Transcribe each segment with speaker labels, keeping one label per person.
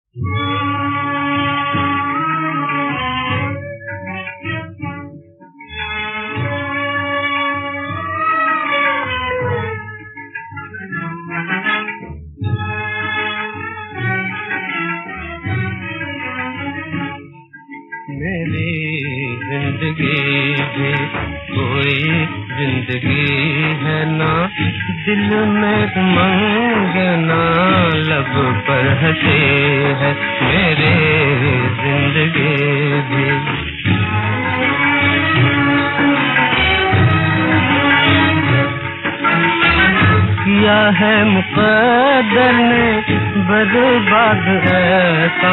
Speaker 1: मेरी जिंदगी भी कोई जिंदगी है ना, दिल में उमंग ना लब पर हंसी है। मेरी जिंदगी भी किया है मुक़द्दर ने बर्बाद ऐसा,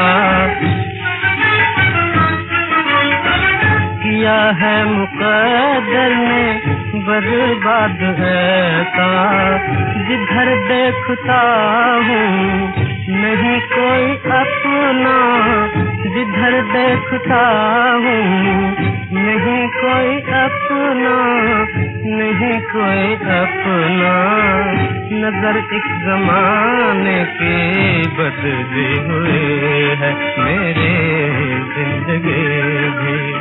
Speaker 1: किया है मुक़द्दर ने बर्बाद ऐसा। जिधर देखता हूँ नहीं कोई अपना, जिधर देखता हूँ नहीं कोई अपना, नहीं कोई अपना। नजर एक ज़माने की बदली हुई है मेरी जिंदगी भी।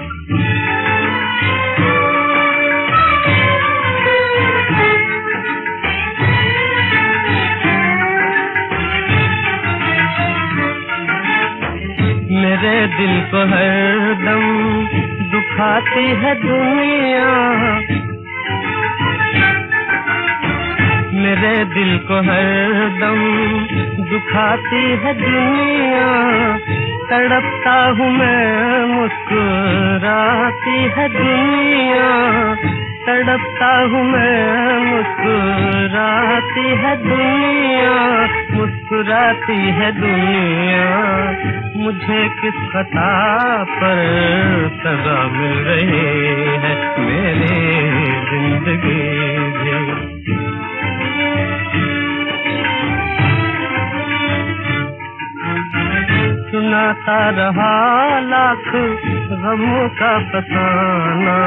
Speaker 1: मेरे दिल को हरदम दुखाती है दुनिया, मेरे दिल को हरदम दुखाती है दुनिया। तड़पता हूँ मैं मुस्कुराती है दुनिया, तड़पता हूँ मैं मुस्कुराती है दुनिया, मुस्कुराती है दुनिया। मुझे किस खता पर सजा मिल रही है मेरी जिंदगी भी। सुनाता रहा लाख गमों का फसाना,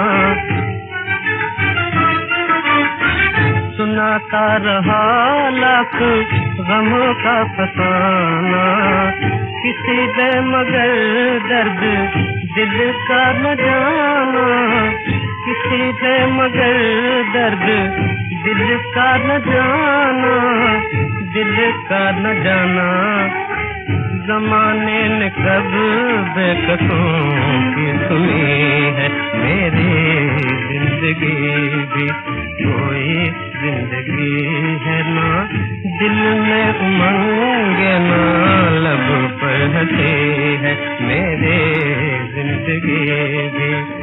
Speaker 1: सुनाता रहा लाख गमों का फसाना। किसी ने मगर दर्द दिल का न जाना, किसी ने मगर दर्द दिल का न जाना, दिल का न जाना। ज़माने ने कब बेकसों की सुनी है मेरी जिंदगी भी कोई जिंदगी है ना, दिल में उमंग ना लब पर हंसी है मेरी जिंदगी भी।